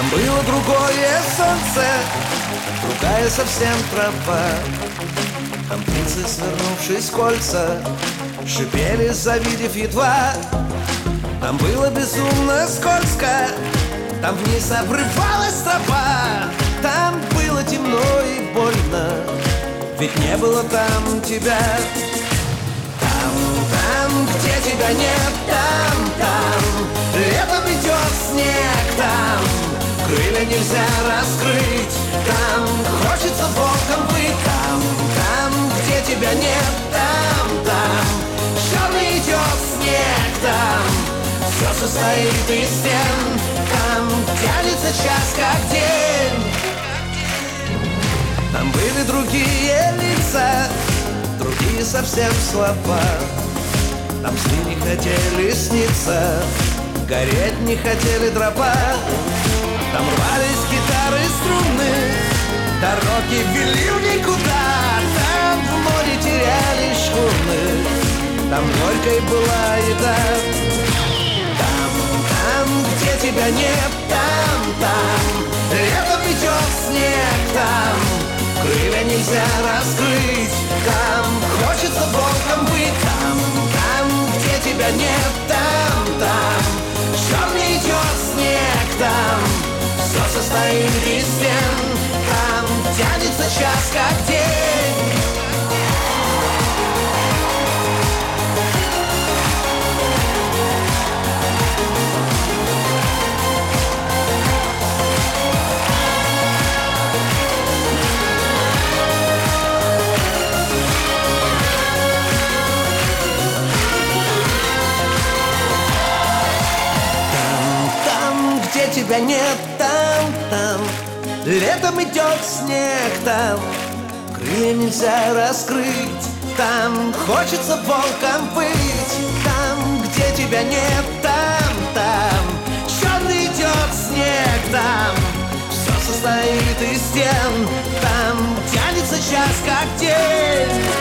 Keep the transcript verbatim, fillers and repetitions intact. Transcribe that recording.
было другое солнце, другая совсем трава. Там птицы, свернувшись в кольца, шипели, завидев едва. Там было безумно скользко, там вниз обрывалась тропа. Там было темно и больно, ведь не было там тебя. Там, там, где тебя нет, там, там летом идет снег, там крылья нельзя раскрыть, там хочется волком быть. Там, там, где тебя нет, там, там черный идет снег, там все состоит из стен, там тянется час как день. Там были другие лица, другие совсем слова. Там сны не хотели сниться, гореть не хотели дрова. Там рвались гитары струны, дороги вели в никуда. Там в море теряли шхуны, там горькой была еда. Там, там, где тебя нет, там, там летом идет снег, там крылья нельзя раскрыть, там хочется волком быть. Там, там, где тебя нет, там, там черный идет снег, там все состоит из стен, там тянется час как день. Где тебя нет, там, там летом идет снег, там крылья нельзя раскрыть, там хочется волком быть. Там, где тебя нет, там, там черный идет снег, там все состоит из стен, там тянется час как день.